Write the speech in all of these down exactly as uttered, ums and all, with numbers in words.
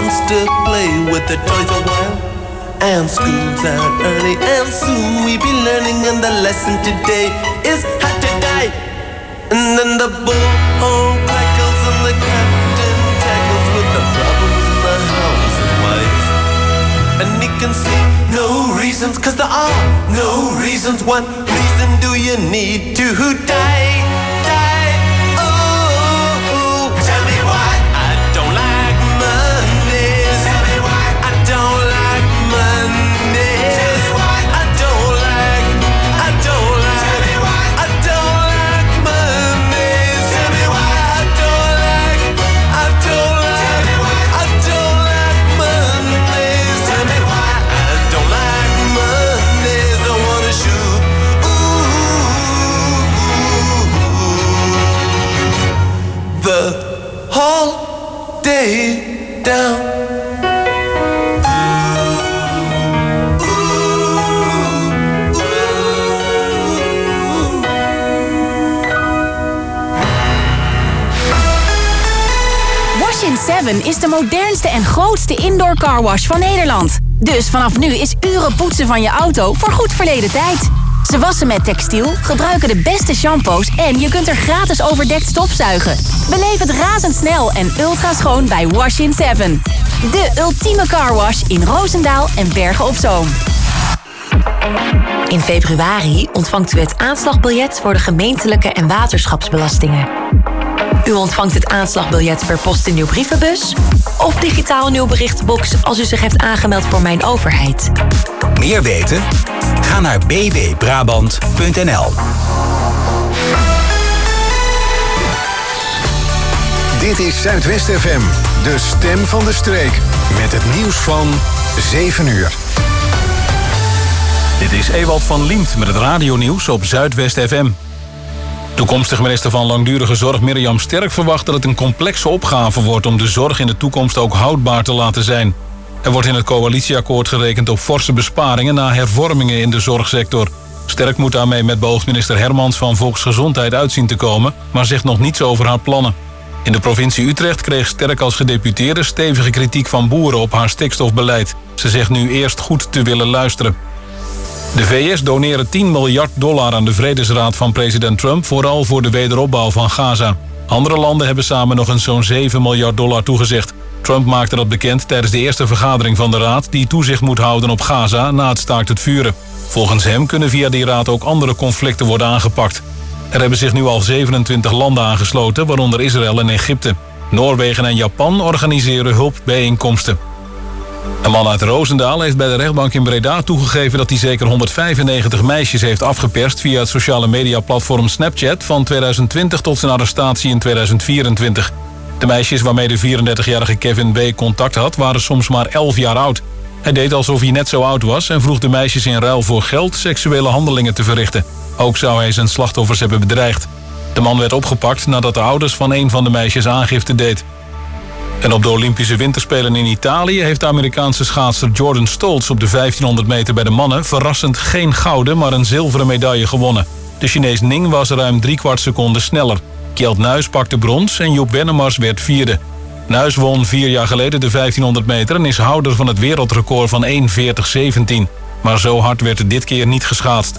wants to play with the toys a while. And school's out early, and soon we be learning, and the lesson today is how to die. And then the bullhorn crackles and the captain tackles with the problems in the house and wives. And he can see no reasons, cause there are no reasons. What reason do you need to die? Die, oh, oh. Tell me why I don't like Mondays. Tell me why I don't like Mondays. Tell me why I don't like, I don't like. Tell me why I don't like Mondays. Tell me why I don't like, I don't like. Tell me why I don't like Mondays. Tell me why I don't like Mondays. I wanna shoot. The whole day down. Wash in Seven is de modernste en grootste indoor carwash van Nederland. Dus vanaf nu is uren poetsen van je auto voor goed verleden tijd. Ze wassen met textiel, gebruiken de beste shampoos en je kunt er gratis overdekt stofzuigen. Beleef het razendsnel en ultra schoon bij Wash in Seven. De ultieme carwash in Roosendaal en Bergen op Zoom. In februari ontvangt u het aanslagbiljet voor de gemeentelijke en waterschapsbelastingen. U ontvangt het aanslagbiljet per post in uw brievenbus of digitaal in uw berichtenbox als u zich heeft aangemeld voor Mijn Overheid. Meer weten? Ga naar b w brabant punt n l. Dit is Zuidwest F M, de stem van de streek. Met het nieuws van zeven uur. Dit is Ewald van Liemt met het radionieuws op Zuidwest F M. Toekomstige minister van Langdurige Zorg Mirjam Sterk verwacht dat het een complexe opgave wordt om de zorg in de toekomst ook houdbaar te laten zijn. Er wordt in het coalitieakkoord gerekend op forse besparingen na hervormingen in de zorgsector. Sterk moet daarmee met beoogd minister Hermans van Volksgezondheid uitzien te komen, maar zegt nog niets over haar plannen. In de provincie Utrecht kreeg Sterk als gedeputeerde stevige kritiek van boeren op haar stikstofbeleid. Ze zegt nu eerst goed te willen luisteren. De V S doneren tien miljard dollar aan de Vredesraad van president Trump, vooral voor de wederopbouw van Gaza. Andere landen hebben samen nog eens zo'n zeven miljard dollar toegezegd. Trump maakte dat bekend tijdens de eerste vergadering van de raad die toezicht moet houden op Gaza na het staakt het vuren. Volgens hem kunnen via die raad ook andere conflicten worden aangepakt. Er hebben zich nu al zevenentwintig landen aangesloten, waaronder Israël en Egypte. Noorwegen en Japan organiseren hulpbijeenkomsten. Een man uit Roosendaal heeft bij de rechtbank in Breda toegegeven dat hij zeker honderdvijfennegentig meisjes heeft afgeperst via het sociale mediaplatform Snapchat van tweeduizend twintig tot zijn arrestatie in tweeduizend vierentwintig. De meisjes waarmee de vierendertigjarige Kevin B. contact had waren soms maar elf jaar oud. Hij deed alsof hij net zo oud was en vroeg de meisjes in ruil voor geld seksuele handelingen te verrichten. Ook zou hij zijn slachtoffers hebben bedreigd. De man werd opgepakt nadat de ouders van een van de meisjes aangifte deed. En op de Olympische Winterspelen in Italië heeft de Amerikaanse schaatser Jordan Stoltz op de vijftienhonderd meter bij de mannen verrassend geen gouden, maar een zilveren medaille gewonnen. De Chinees Ning was ruim driekwart seconde sneller. Kjeld Nuis pakte brons en Joep Wennemars werd vierde. Nuis won vier jaar geleden de vijftienhonderd meter en is houder van het wereldrecord van één veertig zeventien. Maar zo hard werd het dit keer niet geschaatst.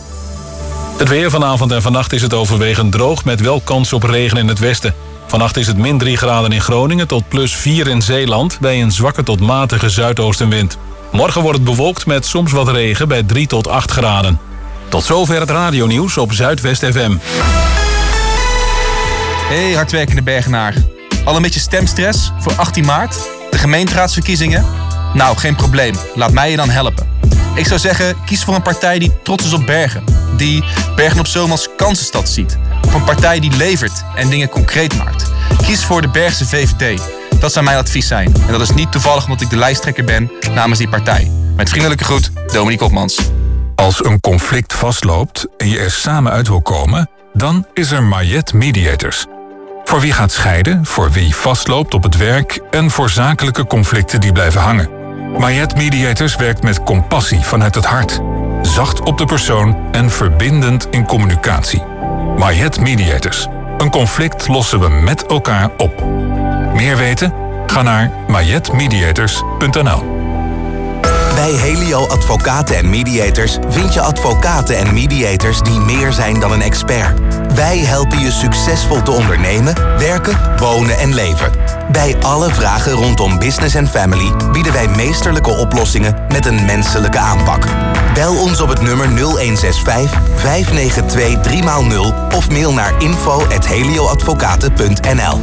Het weer vanavond en vannacht is het overwegend droog met wel kans op regen in het westen. Vannacht is het min drie graden in Groningen tot plus vier in Zeeland bij een zwakke tot matige zuidoostenwind. Morgen wordt het bewolkt met soms wat regen bij drie tot acht graden. Tot zover het radionieuws op Zuidwest F M. Hey hardwerkende Bergenaar. Al een beetje stemstress voor achttien maart? De gemeenteraadsverkiezingen? Nou, geen probleem. Laat mij je dan helpen. Ik zou zeggen, kies voor een partij die trots is op Bergen. Die Bergen op Zoom als kansenstad ziet. Of een partij die levert en dingen concreet maakt. Kies voor de Bergse V V D. Dat zou mijn advies zijn. En dat is niet toevallig omdat ik de lijsttrekker ben namens die partij. Met vriendelijke groet, Dominique Hopmans. Als een conflict vastloopt en je er samen uit wil komen, dan is er Mayet Mediators. Voor wie gaat scheiden, voor wie vastloopt op het werk en voor zakelijke conflicten die blijven hangen. Mayet Mediators werkt met compassie vanuit het hart. Zacht op de persoon en verbindend in communicatie. Mayet Mediators. Een conflict lossen we met elkaar op. Meer weten? Ga naar majet mediators punt n l. Bij Helio Advocaten en Mediators vind je advocaten en mediators die meer zijn dan een expert. Wij helpen je succesvol te ondernemen, werken, wonen en leven. Bij alle vragen rondom business en family bieden wij meesterlijke oplossingen met een menselijke aanpak. Bel ons op het nummer nul een zes vijf, vijf negen twee, drie nul of mail naar info at helioadvocaten punt n l.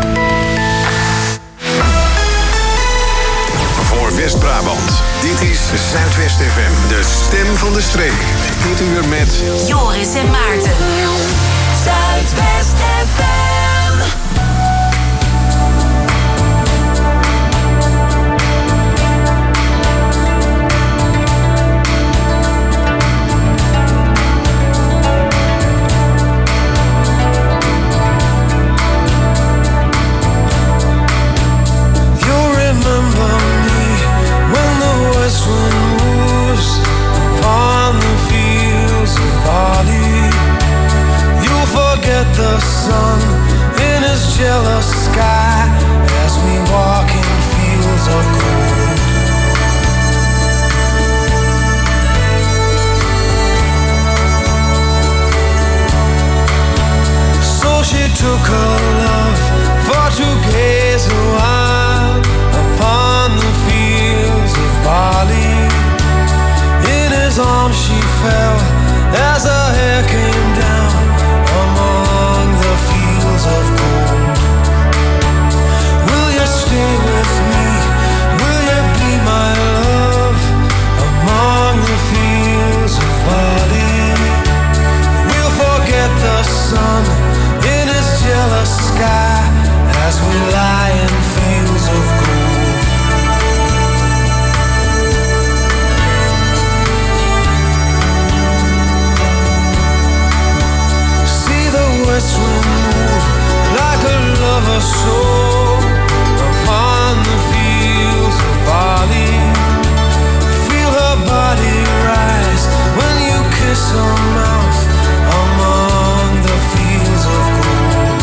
Voor West-Brabant. Dit is Zuidwest F M, de stem van de streek. Dit uur met Joris en Maarten. Zuidwest F M. The sun in his jealous sky as we walk in fields of gold. So she took her love for to gaze a while upon the fields of barley. In his arms she fell as her hair came down among the fields of gold. Will you stay with me? Will you be my love among the fields of barley? We'll forget the sun in his jealous sky as we lie in fields of gold. West wind move like a lover's soul upon the fields of barley. Feel her body rise when you kiss her mouth among the fields of gold.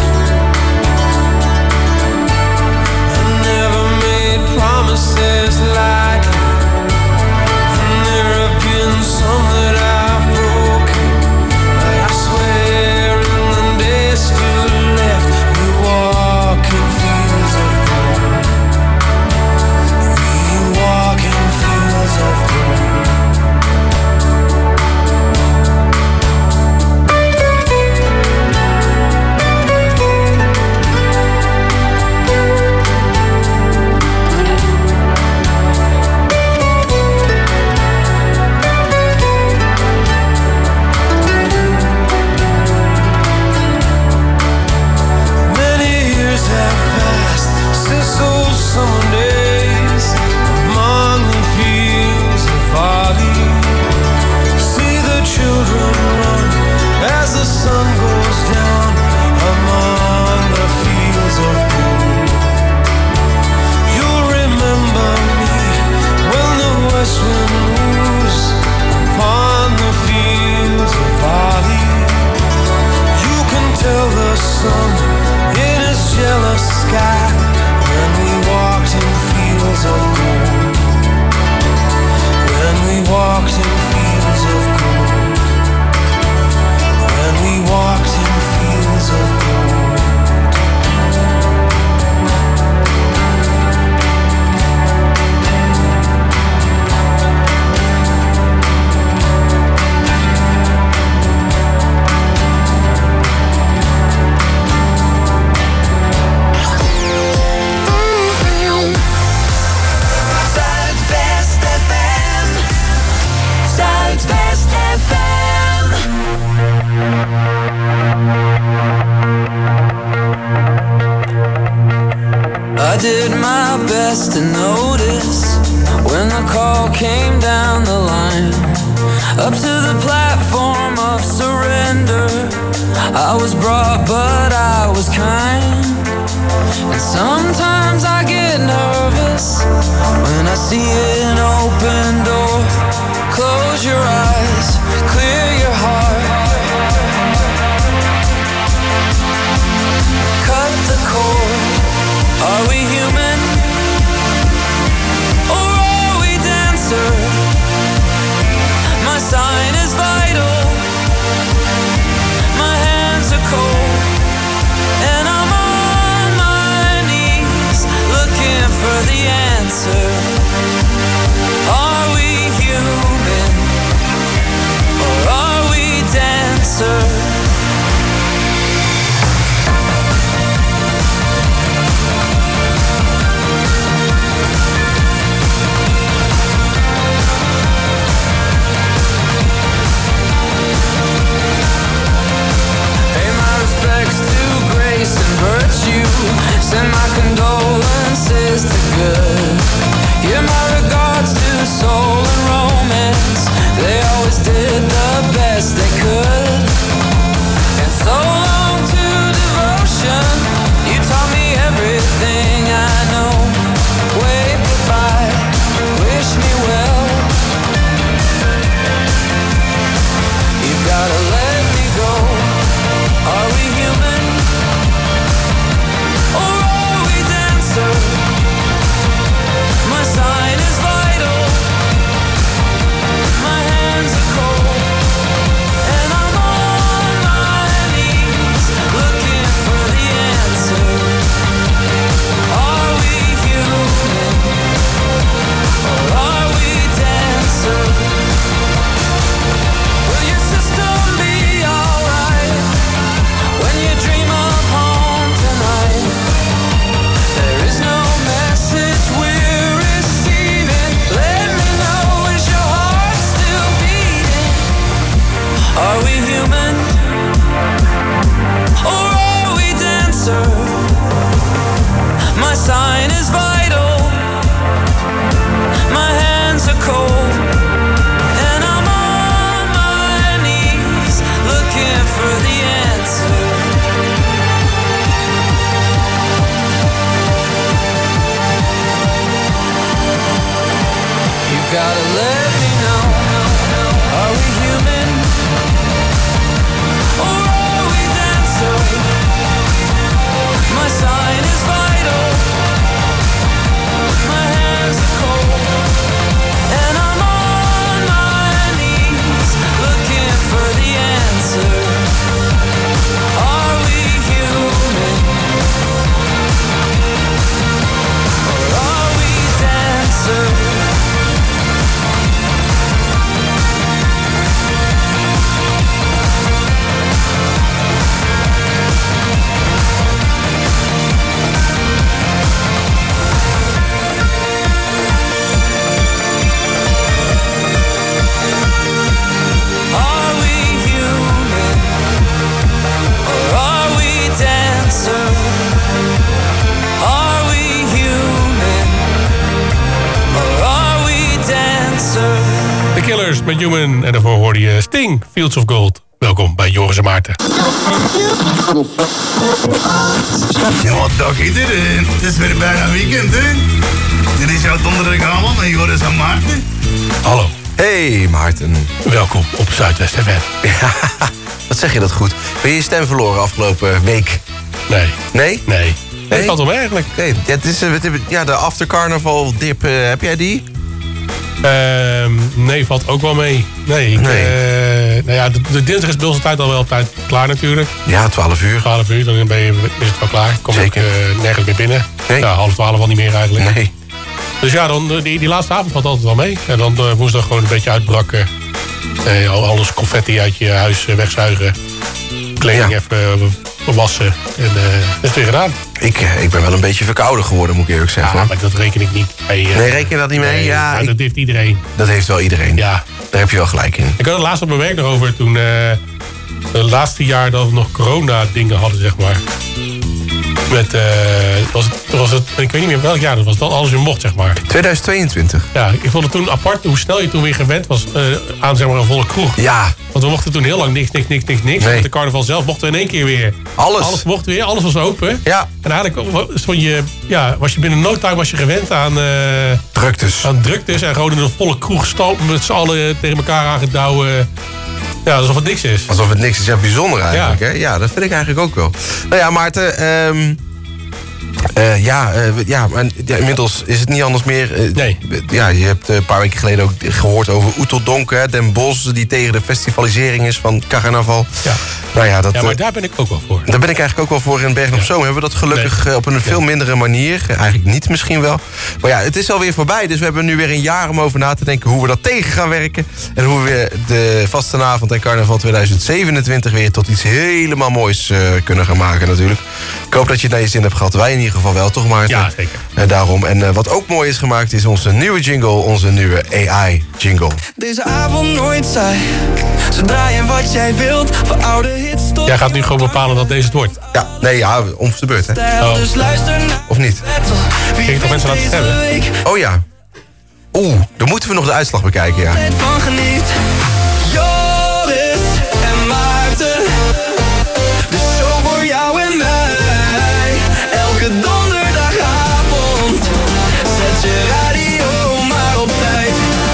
I never made promises lightly, and there have been some that I've broken, but I swear still left, we walk in fields of gold. We walk in fields of gold. Summer days among the fields of barley. See the children run as the sun goes down among the fields of gold. You'll remember me when the west wind moves upon the fields of barley. You can tell the sun in his jealous sky when we walked in fields of gold. When we walked in fields of gold. When we walked in fields of gold. I did my best to notice when the call came down the line, up to the platform of surrender. I was brought but I was kind, and sometimes I get nervous when I see an open door. Close your eyes, clear your heart, cut the cord. Are we human? met Human. En daarvoor hoorde je Sting, Fields of Gold. Welkom bij Joris en Maarten. Ja, wat dag iedereen. Het is weer bijna weekend, hè? Dit is jouw donderdagavond met Joris en Maarten. Hallo. Hey Maarten. Welkom op Zuidwest F M. Ja, wat zeg je dat goed. Ben je je stem verloren afgelopen week? Nee. Nee? Nee. Nee, het valt om eigenlijk. Oké, okay. ja, het is, ja, de after carnaval dip, uh, heb jij die? Uh, nee, valt ook wel mee. Nee, ik, nee. Uh, nou ja, de, de dinsdag is bij onze tijd al wel op tijd klaar natuurlijk. Ja, twaalf uur. twaalf uur, dan ben je, is het wel klaar. Kom Zeker. ik uh, nergens meer binnen. Nee. Ja, half twaalf al niet meer eigenlijk. Nee. Dus ja, dan, die, die laatste avond valt altijd wel mee. En dan uh, woensdag gewoon een beetje uitbrakken. Uh, alles confetti uit je huis uh, wegzuigen. Kleding ja. even uh, wassen. En uh, dat is weer gedaan. Ik, ik ben wel een beetje verkouden geworden, moet ik eerlijk zeggen. Ja, maar dat reken ik niet mee. Uh, nee, reken je dat niet mee? Nee, ja, ik, ik, dat heeft iedereen. Dat heeft wel iedereen. Ja. Daar heb je wel gelijk in. Ik had het laatst op mijn werk nog over toen... Uh, het laatste jaar dat we nog corona-dingen hadden, zeg maar. Met, uh, was het, was het, ik weet niet meer welk jaar dat was, dat alles weer mocht, zeg maar. tweeduizend tweeëntwintig. Ja, ik vond het toen apart hoe snel je toen weer gewend was uh, aan zeg maar, een volle kroeg. Ja. Want we mochten toen heel lang niks, niks, niks, niks, niks. Nee. Met de carnaval zelf mochten we in één keer weer. Alles. Alles mocht weer, alles was open. Ja. En eigenlijk stond je, ja, was je binnen no time was je gewend aan... Uh, druktes. Aan druktes en gewoon in een volle kroeg stampen met z'n allen tegen elkaar aangedouwen. Ja, alsof het niks is. Alsof het niks is. Ja, bijzonder eigenlijk. Ja, hè? Ja, dat vind ik eigenlijk ook wel. Nou ja, Maarten... Um, uh, ja, uh, ja, maar ja, inmiddels is het niet anders meer. Uh, nee. Ja, je hebt een paar weken geleden ook gehoord over Oeteldonk, hè, Den Bosch, die tegen de festivalisering is van carnaval. Ja. Nou ja, dat, ja, maar daar ben ik ook wel voor. Daar ben ik eigenlijk ook wel voor. In Bergen op Zoom hebben we dat gelukkig nee. op een veel mindere manier. Eigenlijk niet misschien wel. Maar ja, het is alweer voorbij. Dus we hebben nu weer een jaar om over na te denken hoe we dat tegen gaan werken. En hoe we weer de vastenavond en carnaval tweeduizend zevenentwintig weer tot iets helemaal moois uh, kunnen gaan maken natuurlijk. Ik hoop dat je het naar je zin hebt gehad. Wij in ieder geval wel, toch Maarten? Ja, zeker. En daarom. En uh, wat ook mooi is gemaakt is onze nieuwe jingle. Onze nieuwe A I-jingle. Deze avond nooit saai. Zodra je wat jij wilt. Voor oude hits tot... Jij gaat nu gewoon bepalen dat deze het wordt. Ja, nee, ja, om de beurt, hè. Oh. Of niet? Kijk ik toch mensen laten stemmen? Oh ja. Oeh, dan moeten we nog de uitslag bekijken, ja. Van geniet. Joris en Maarten. De show voor jou en mij. Elke donderdagavond. Zet je radio maar op tijd.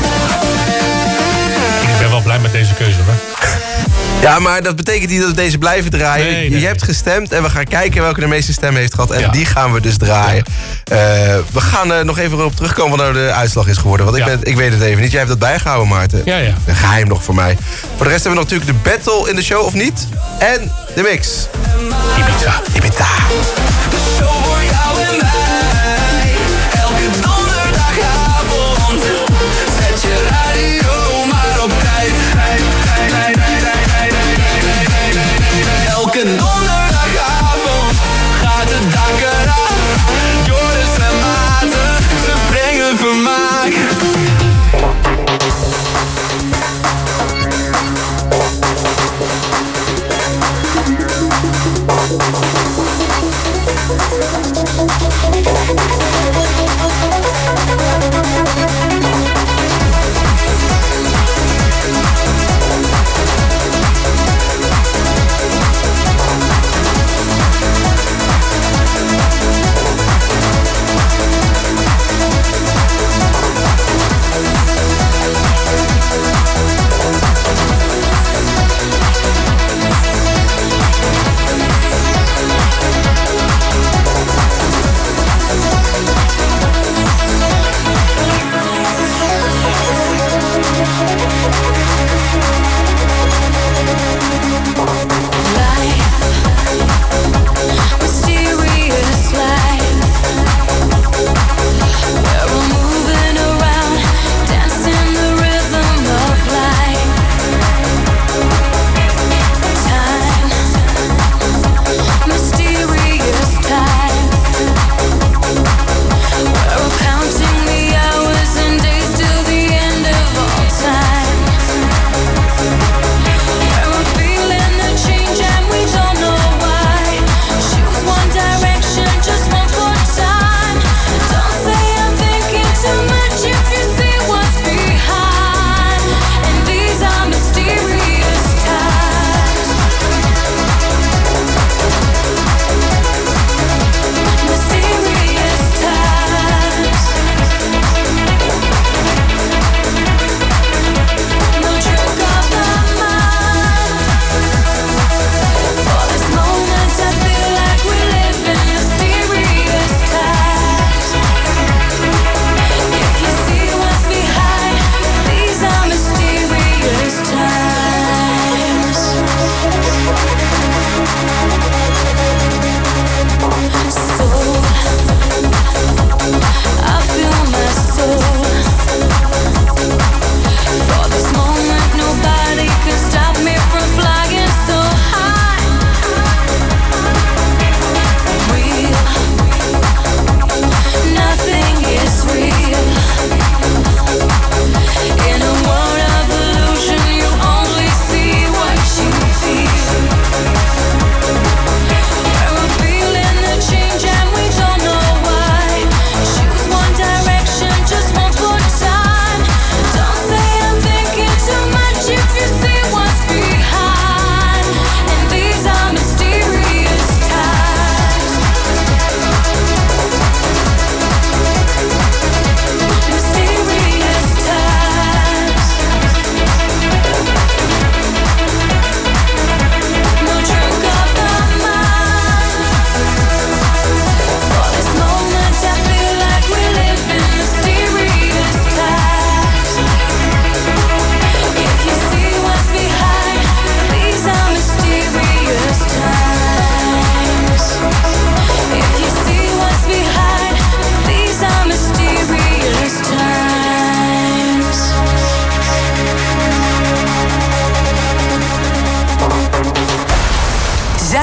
Ik ben wel blij met deze keuze, hoor. Ja, maar dat betekent niet dat we deze blijven draaien. Nee, nee. Je hebt gestemd en we gaan kijken welke de meeste stemmen heeft gehad. En ja. die gaan we dus draaien. Ja. Uh, we gaan uh, nog even op terugkomen wat nou de uitslag is geworden. Want ik, ja. ben, ik weet het even niet. Jij hebt dat bijgehouden, Maarten. Ja, ja. Een geheim nog voor mij. Voor de rest hebben we natuurlijk de battle in de show, of niet? En de mix. Ibiza. Ibiza. De show voor jou en mij. Elke donderdagavond. Zet je radio maar op tijd. Elke donderdagavond gaat het dak eraf. Joris en Maarten, ze brengen vermaak.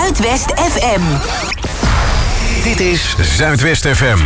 Zuidwest F M. Dit is Zuidwest F M.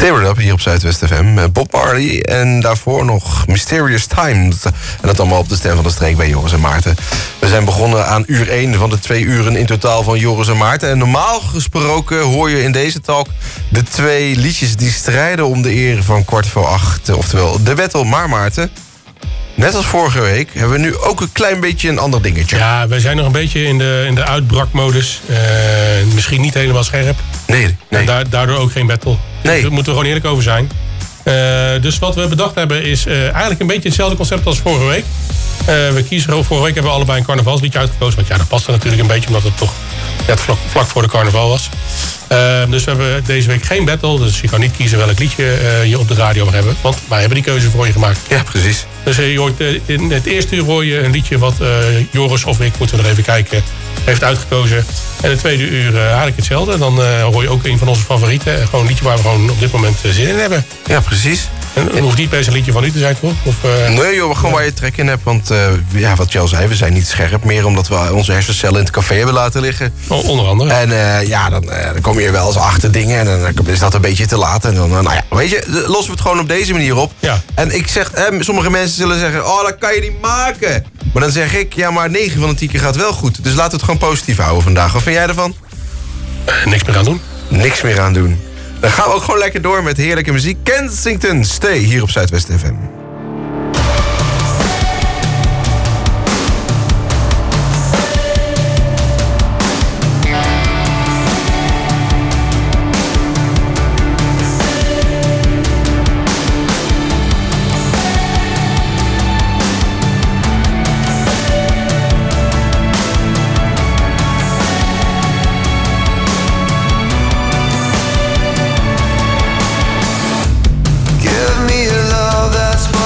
Stir It Up hier op Zuidwest F M. Bob Marley en daarvoor nog Mysterious Times. En dat allemaal op de stem van de streek bij Joris en Maarten. We zijn begonnen aan uur één van de twee uren in totaal van Joris en Maarten. En normaal gesproken hoor je in deze talk de twee liedjes die strijden om de eer van kwart voor acht. Oftewel de battle. Maar Maarten, net als vorige week hebben we nu ook een klein beetje een ander dingetje. Ja, wij zijn nog een beetje in de, in de uitbrakmodus. Uh, misschien niet helemaal scherp. Nee, nee. Da- daardoor ook geen battle. Nee. Daar moeten we gewoon eerlijk over zijn. Uh, dus wat we bedacht hebben is uh, eigenlijk een beetje hetzelfde concept als vorige week. Uh, we kiezen vorige week hebben we allebei een carnavalsliedje uitgekozen. Want ja, dat past er natuurlijk een beetje omdat het toch net vlak, vlak voor de carnaval was. Uh, dus we hebben deze week geen battle. Dus je kan niet kiezen welk liedje uh, je op de radio mag hebben. Want wij hebben die keuze voor je gemaakt. Ja, precies. Dus uh, je hoort, uh, in het eerste uur hoor je een liedje wat uh, Joris of ik, moeten we er even kijken, heeft uitgekozen. En het tweede uur uh, eigenlijk hetzelfde. En dan uh, hoor je ook een van onze favorieten. Gewoon een liedje waar we gewoon op dit moment uh, zin in hebben. Ja, precies. En het hoeft niet per se een liedje van u te zijn, toch? Of, uh, nee joh, gewoon waar je trek in hebt. Want uh, ja, wat je al zei, we zijn niet scherp meer omdat we onze hersencellen in het café hebben laten liggen. Oh, onder andere. En uh, ja, dan, uh, dan kom je wel eens achter dingen en dan is dat een beetje te laat. En dan, uh, nou ja, weet je, lossen we het gewoon op deze manier op. Ja. En ik zeg, eh, sommige mensen zullen zeggen, oh, dat kan je niet maken. Maar dan zeg ik, ja, maar negen van de tien keer gaat wel goed. Dus laten we het gewoon positief houden vandaag. Wat vind jij ervan? Uh, niks meer aan doen. Niks meer aan doen. Dan gaan we ook gewoon lekker door met heerlijke muziek. Kensington, Stay, hier op Zuidwest F M. Give me a love that's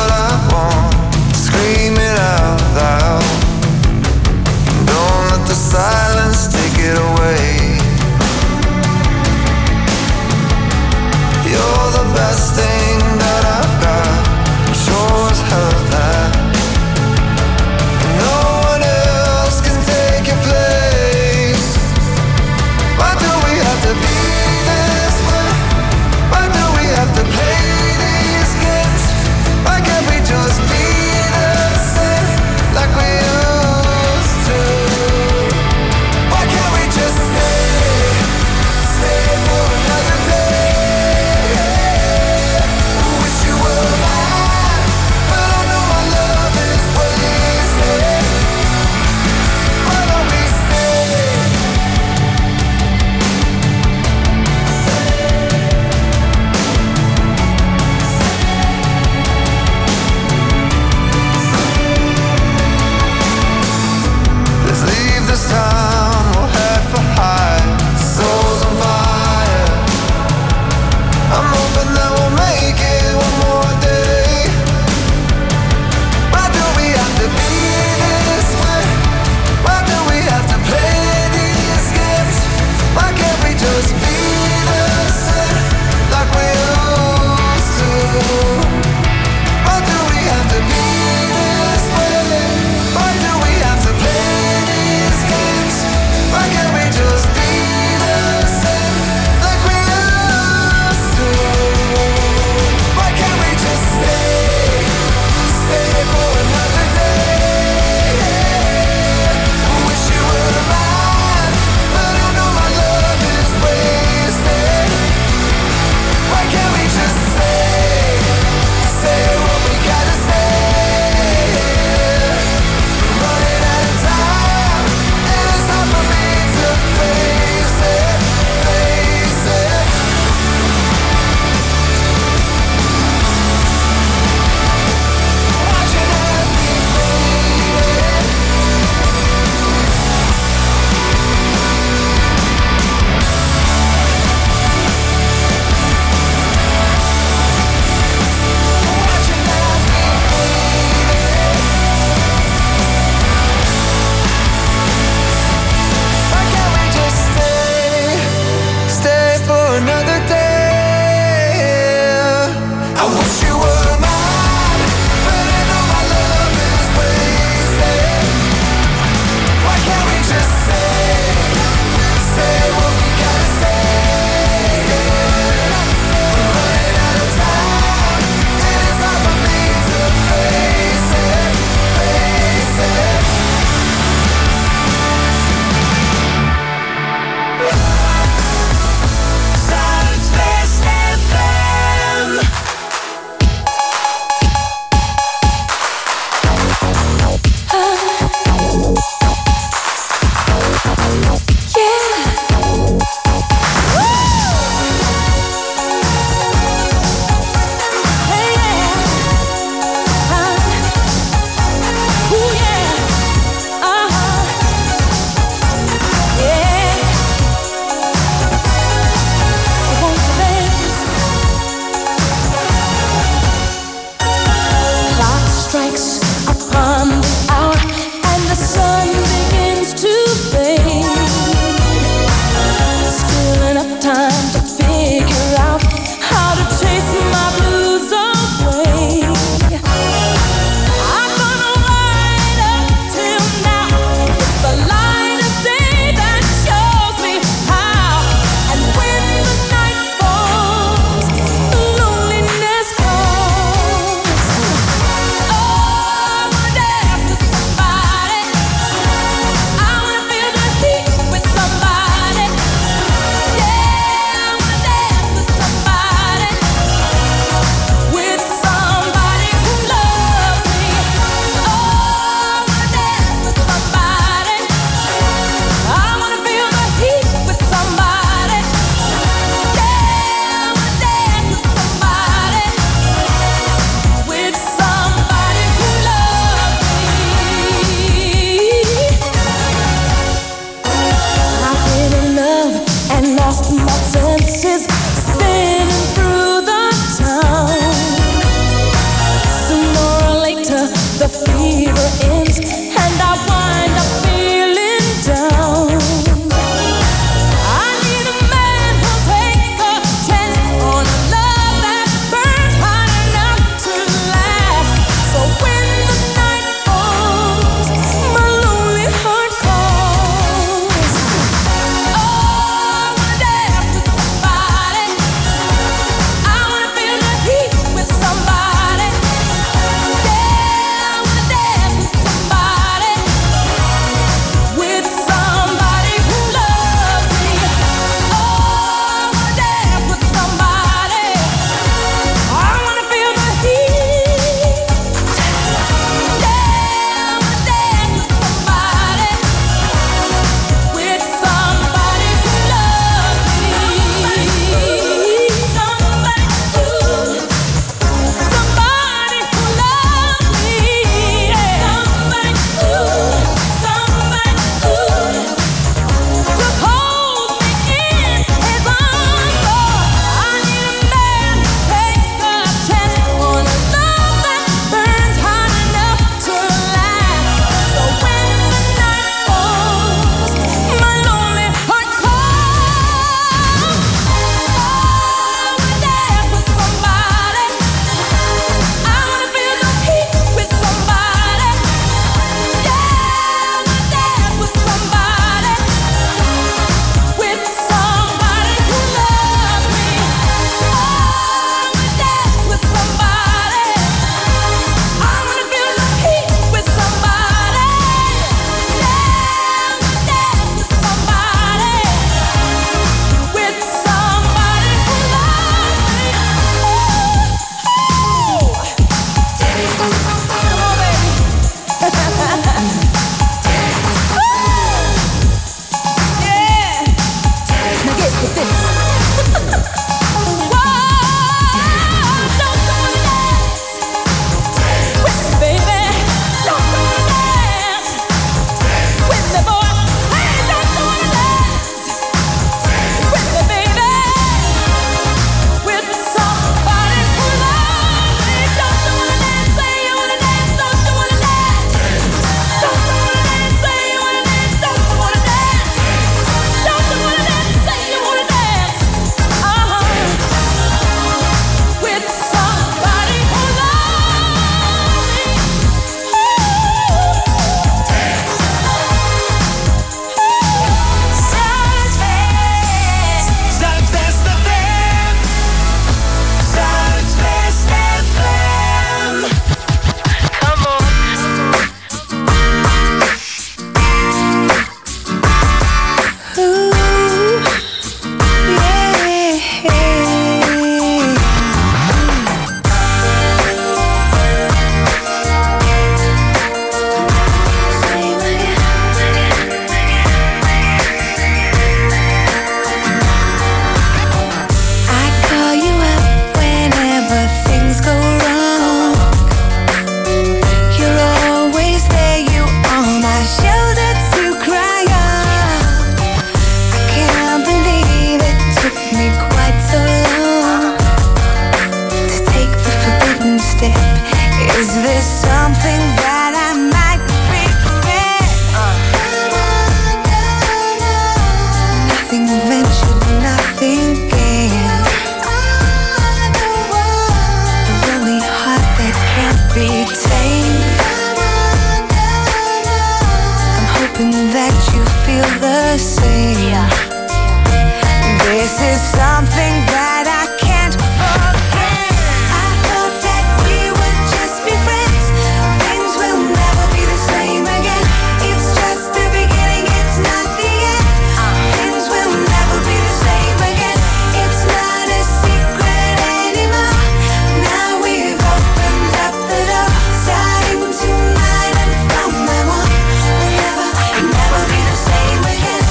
feel the same. This is something that I can't forget. I thought that we would just be friends. Things will never be the same again. It's just the beginning, it's not the end. Things will never be the same again. It's not a secret anymore. Now we've opened up the door, starting tonight and from now on, we'll never, never be the same again.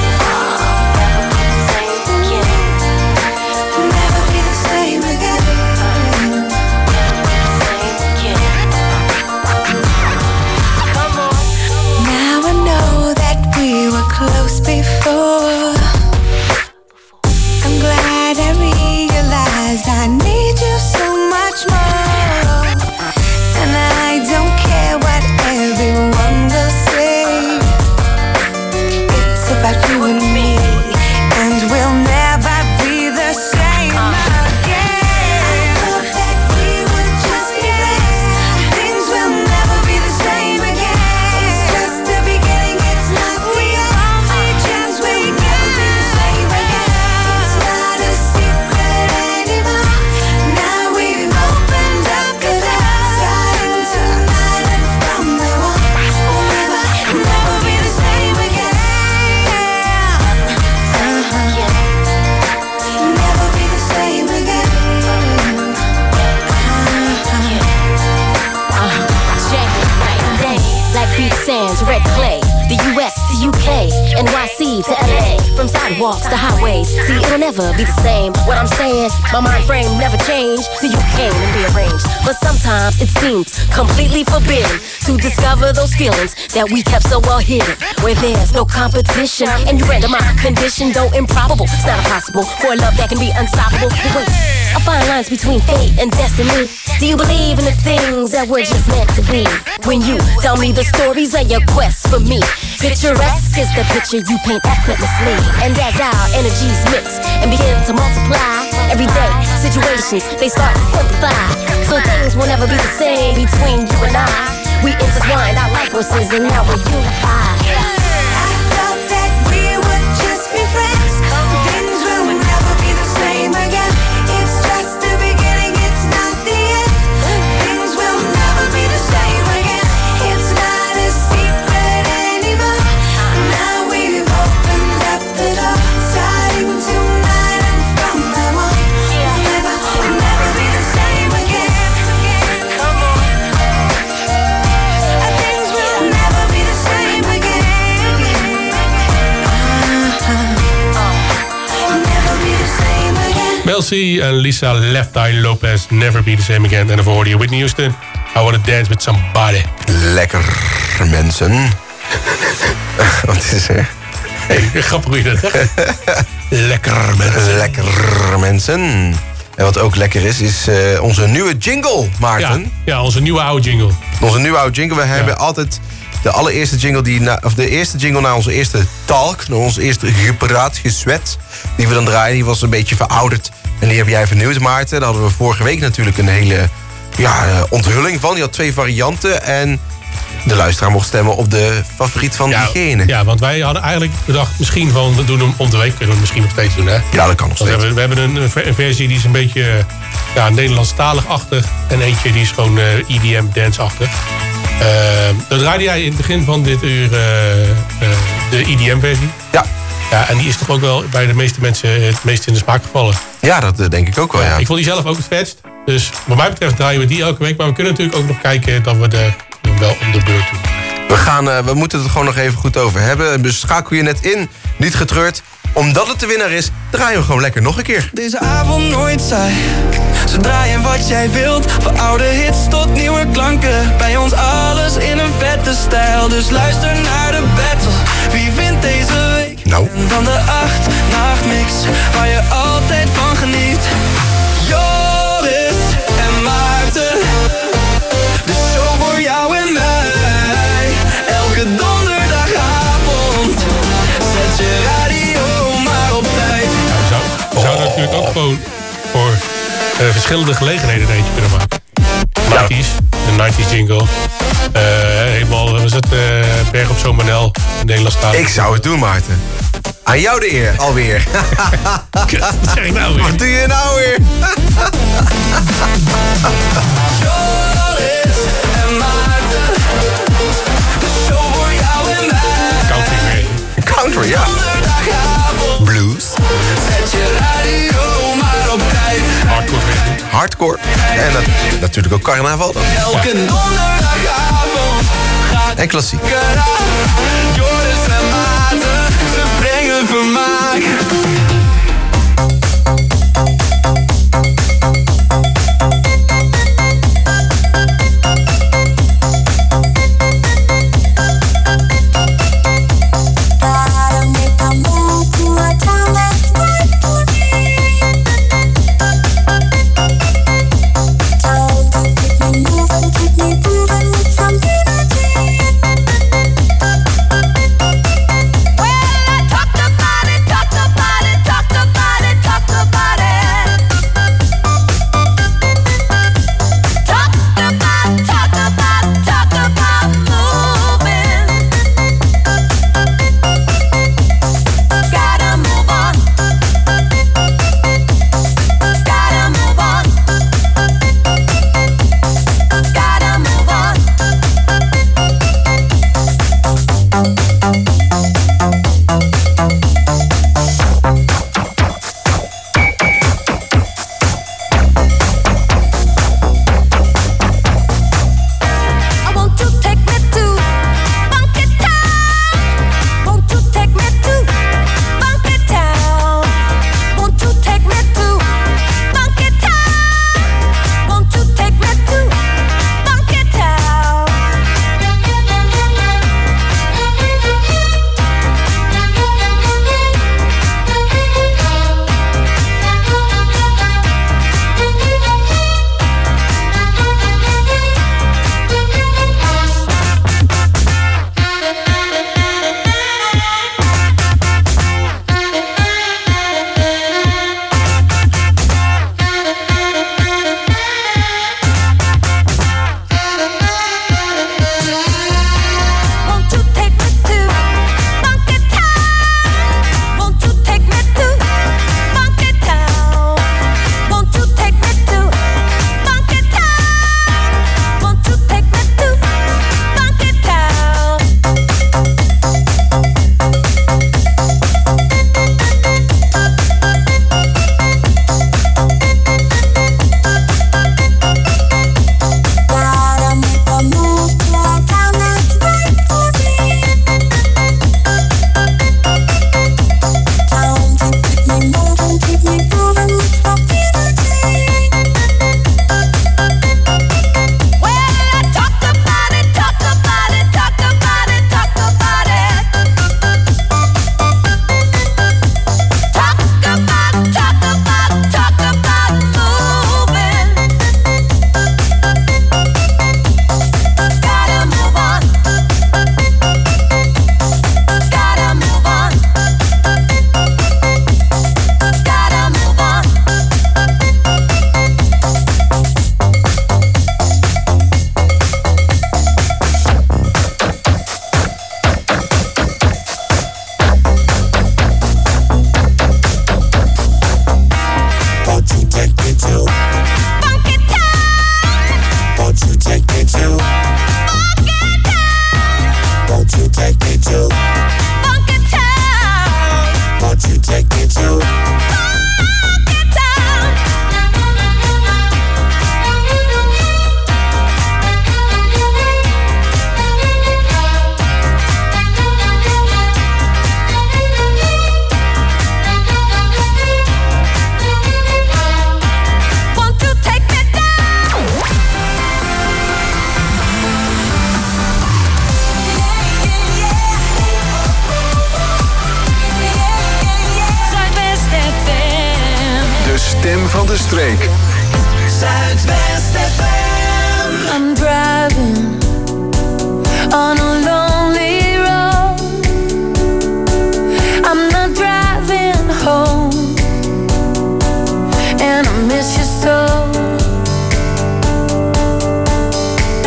Never be the same again. Now I know that we were close before. I'm glad I realized I need you so much more. And I don't care what everyone will say. It's about you and me, and we'll never be the same again. I thought that we would just be friends. Things will never be the same again. It's just the beginning, it's not the end. Only chance we never be the same again. It's not a secret anymore. Now we've opened up the door, starting tonight and from now on, we'll never, never be the same again. Never be the same again. Check it, night and day. Black beach sands, red clay. The U S to U K, N Y C to L A. From sidewalks to highways. See, it'll never be the same. What I'm saying, my mind frame never changed. So you came and rearranged. But sometimes it seems completely forbidden to discover those feelings that we kept so well hidden. Where there's no competition, and you render my condition, though improbable. It's not impossible for a love that can be unstoppable. But wait, I find lines between fate and destiny. Do you believe in the things that were just meant to be? When you tell me the stories of your quest for me, picturesque is the picture you paint effortlessly. And as our energies mix and begin to multiply, everyday situations, they start to simplify. So things will never be the same between you and I. We intertwined our life forces and now we're unified. I thought that we would just be friends. Things will never be the same again. It's just the beginning, it's not the end. Things will never be the same again. It's not a secret anymore. Now we've opened up the door, starting tonight and from now on, we'll never, never be the same again. Come on. Things will never be the same again. Never be the same again. Mel C en Lisa Left Eye Lopez, Never Be The Same Again. En daarvoor hoorde je Whitney Houston, I Wanna Dance With Somebody. Lekker, mensen. Wat is er? Hey, grappig hoe je dat zegt. Lekker, mensen. Lekker, mensen. En wat ook lekker is, is uh, onze nieuwe jingle, Maarten. Ja, ja, onze nieuwe oude jingle. Onze nieuwe oude jingle. We hebben altijd de allereerste jingle, die na, of de eerste jingle na onze eerste talk, na onze eerste gepraat, gezwet, die we dan draaien, die was een beetje verouderd. En die heb jij vernieuwd, Maarten. Daar hadden we vorige week natuurlijk een hele ja, uh, onthulling van. Die had twee varianten en de luisteraar mocht stemmen op de favoriet van ja, diegene. Ja, want wij hadden eigenlijk bedacht, misschien van, we doen hem om de week, kunnen we hem misschien nog steeds doen, hè? Ja, dat kan nog steeds. We hebben, we hebben een, een versie die is een beetje ja, Nederlandstalig-achtig en eentje die is gewoon uh, E D M dance-achtig. Uh, dat draaide jij in het begin van dit uur uh, uh, de E D M-versie. Ja. Ja, en die is toch ook wel bij de meeste mensen het meest in de smaak gevallen. Ja, dat uh, denk ik ook wel, ja. Ik vond die zelf ook het vetst. Dus wat mij betreft draaien we die elke week. Maar we kunnen natuurlijk ook nog kijken dat we er wel om de beurt doen. We, gaan, uh, we moeten het gewoon nog even goed over hebben. Dus schakel je net in, niet getreurd. Omdat het de winnaar is, draaien we gewoon lekker nog een keer. Deze avond nooit saai. Ze draaien wat jij wilt. Van oude hits tot nieuwe klanken. Bij ons alles in een vette stijl. Dus luister naar de battle. Wie wint deze week? Nou. En dan de acht nachtmix. Waar je altijd van geniet. Joris en Maarten. De show voor jou en mij. Elke donderdagavond. Zet je radio maar op tijd. Ja, we zouden, we zouden oh. natuurlijk ook gewoon voor uh, verschillende gelegenheden een eentje kunnen maken. Maties, Een nineties jingle. Uh, helemaal, was het uh, Berg op Zomermel, Nederlands taal. Ik zou het doen, Maarten. Aan jou de eer, alweer. Wat zeg ik nou weer? Wat doe je nou weer? Joris en Maarten. De show voor jou en mij. Country mee. Country, ja. Blues. Zet je radio maar op tijd. Hardcore mee. Hardcore. En dat, natuurlijk ook carnaval dan. Elke donderdagavond gaat en klassiek. Joris en Maarten, ze brengen vermaak. stem van de streek. Zuidwest F M. I'm driving on a lonely road. I'm not driving home, and I miss you so.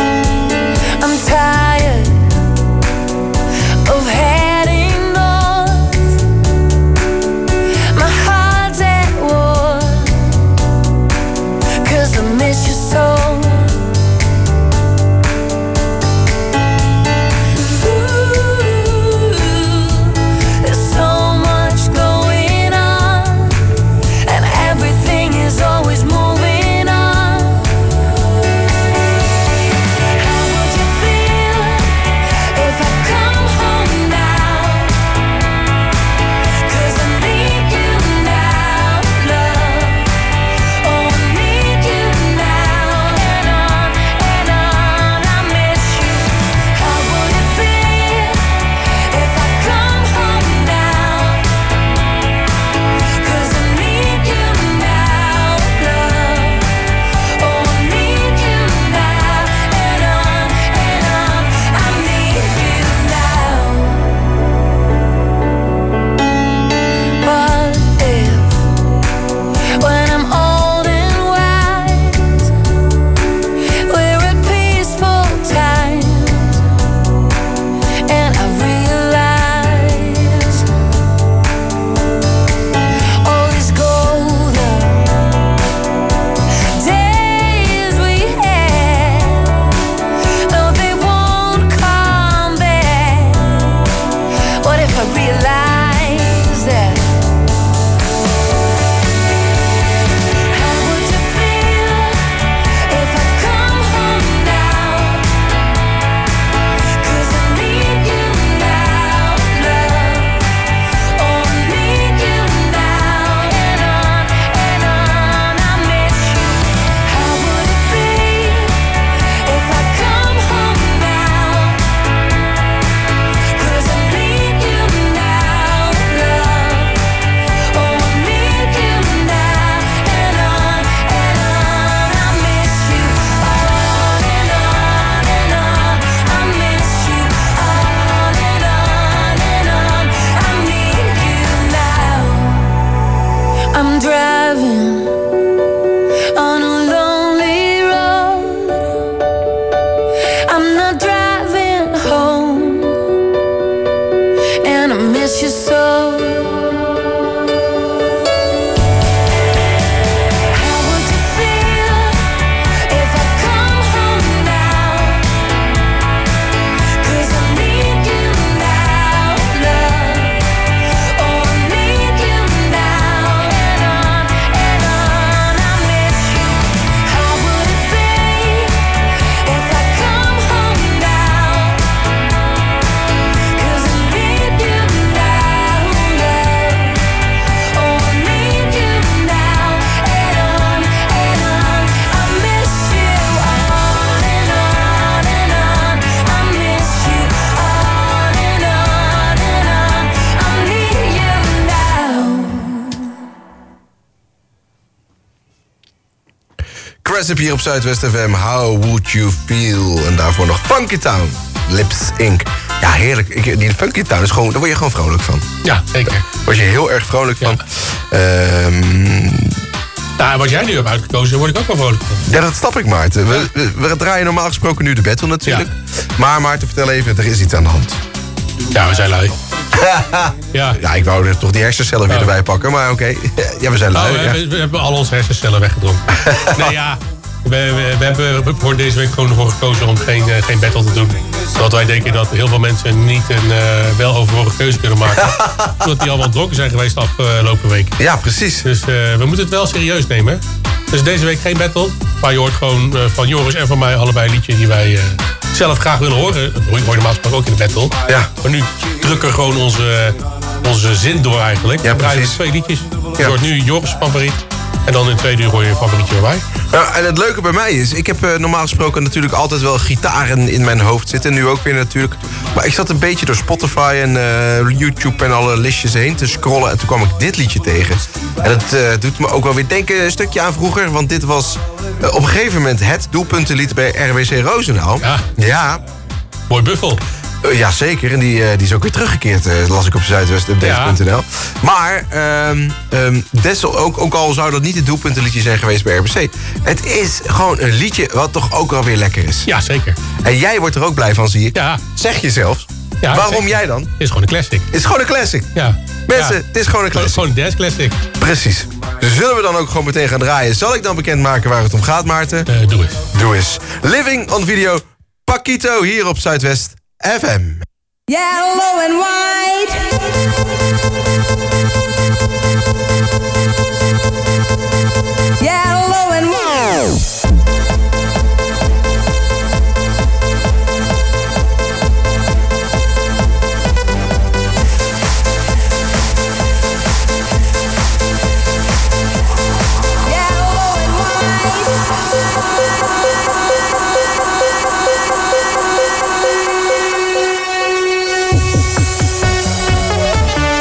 driving on a lonely road. I'm not driving home, and I miss you so. Recipe hier op Zuidwest F M. How would you feel? En daarvoor nog Funky Town. Lips Inc. Ja, heerlijk. Ik, die Funky Town is gewoon, daar word je gewoon vrolijk van. Ja, zeker. Daar word je heel erg vrolijk van. Ja. Um, nou, wat jij nu hebt uitgekozen, daar word ik ook wel vrolijk van. Ja, dat snap ik, Maarten. We, we, we draaien normaal gesproken nu de battle natuurlijk. Ja. Maar Maarten, vertel even, er is iets aan de hand. Ja, we zijn lui. ja. ja, ik wou er toch die hersencellen weer oh. erbij pakken, maar oké. Okay. Ja, we zijn lui. Oh, ja. we, we hebben al onze hersencellen weggedronken. nee, ja. We, we, we hebben voor deze week gewoon ervoor gekozen om geen, uh, geen battle te doen. Omdat wij denken dat heel veel mensen niet een uh, weloverwogen keuze kunnen maken. Omdat die allemaal dronken zijn geweest de afgelopen week. Ja, precies. Dus uh, we moeten het wel serieus nemen. Dus deze week geen battle. Maar je hoort gewoon uh, van Joris en van mij allebei een liedje die wij uh, zelf graag willen horen. Dat hoor je normaal gesproken ook in de battle. Ja. Maar nu drukken we gewoon onze, onze zin door eigenlijk. Ja, we draaien twee liedjes. Je hoort nu Joris' favoriet. En dan in twee uur hoor je een favorietje erbij. Ja, en het leuke bij mij is, ik heb uh, normaal gesproken natuurlijk altijd wel gitaren in mijn hoofd zitten. Nu ook weer natuurlijk. Maar ik zat een beetje door Spotify en uh, YouTube en alle listjes heen te scrollen. En toen kwam ik dit liedje tegen. En dat uh, doet me ook wel weer denken een stukje aan vroeger. Want dit was uh, op een gegeven moment het doelpuntenlied bij R W C Roosendaal. Ja. Ja. Mooi buffel. Uh, ja, zeker. En die, uh, die is ook weer teruggekeerd, uh, las ik op zuidwest update punt n l. Ja. Maar, um, um, desal, ook, ook al zou dat niet het doelpuntenliedje zijn geweest bij R B C... het is gewoon een liedje wat toch ook wel weer lekker is. Ja, zeker. En jij wordt er ook blij van, zie ik. Ja. Zeg je zelfs. Ja, waarom zeker. Jij dan? Het is gewoon een classic. Het is gewoon een classic. Ja. Mensen, ja. het is gewoon een classic. Gewoon een dance classic. Precies. Dus zullen we dan ook gewoon meteen gaan draaien? Zal ik dan bekendmaken waar het om gaat, Maarten? Uh, doe eens. Doe eens. Living on Video, Paquito hier op Zuidwest F M. Yellow and white. Yellow and white. Yellow and white.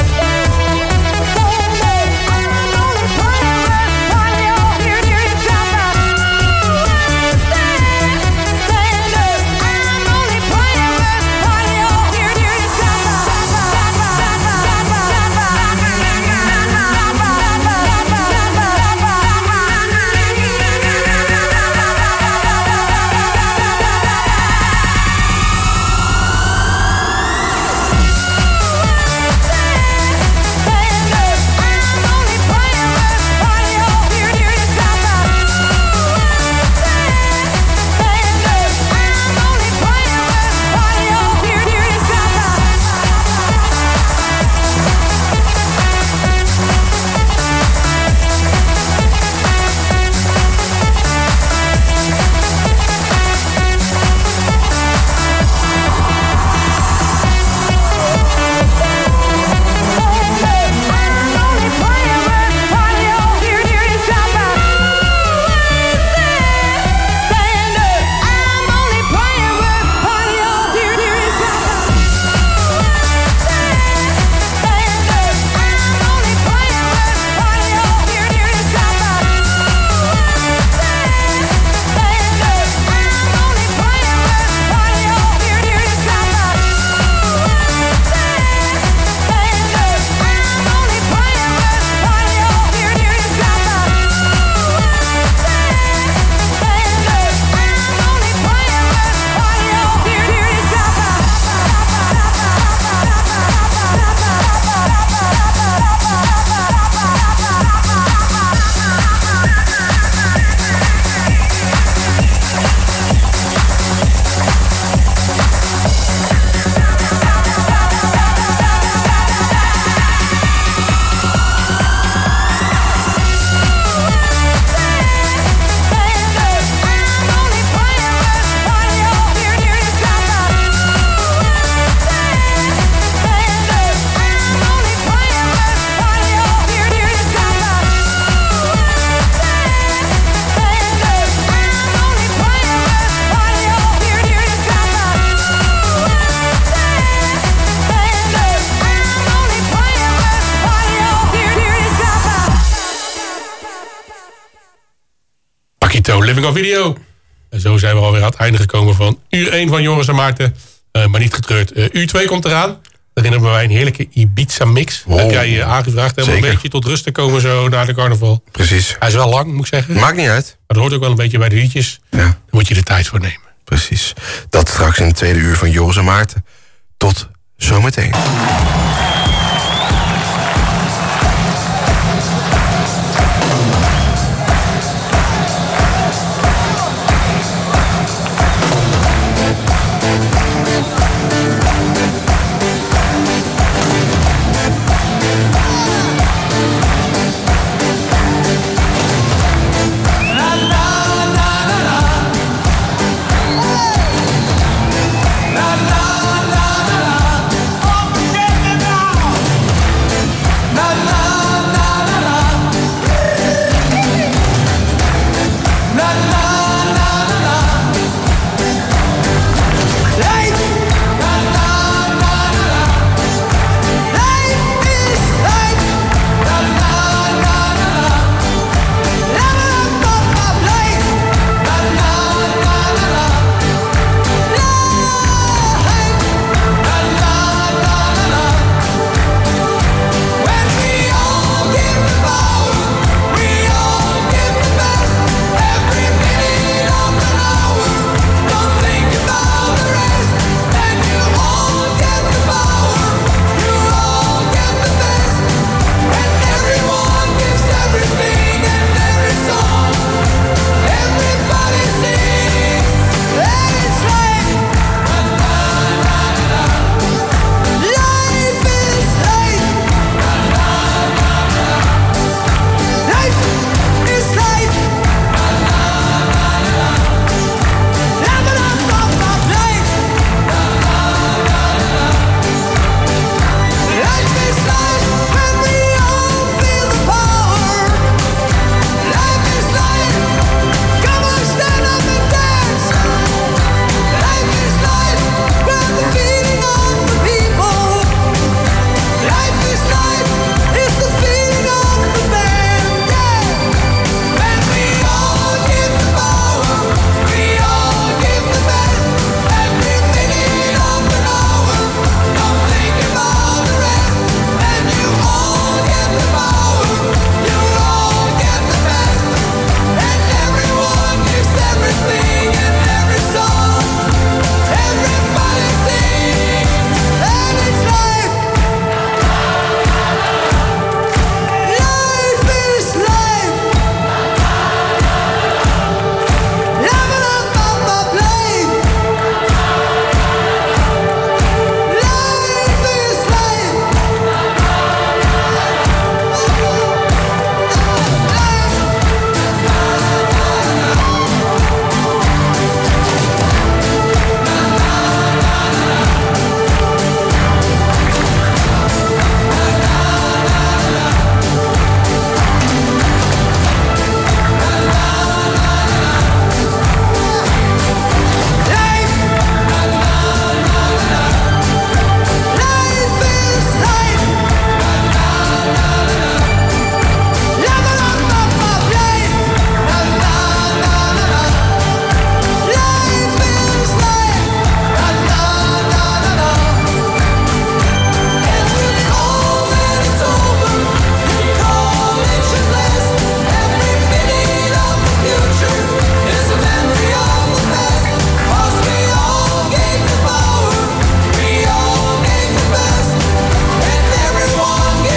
Akito, Living on Video. En zo zijn we alweer aan het einde gekomen van uur één van Joris en Maarten. Uh, maar niet getreurd. Uh, uur twee komt eraan. Daarin hebben wij een heerlijke Ibiza-mix. Oh, heb jij je aangevraagd om een beetje tot rust te komen zo na de carnaval. Precies. Hij is wel lang, moet ik zeggen. Maakt niet uit. Maar dat hoort ook wel een beetje bij de liedjes. Ja. Daar moet je de tijd voor nemen. Precies. Dat straks in het tweede uur van Joris en Maarten. Tot zometeen.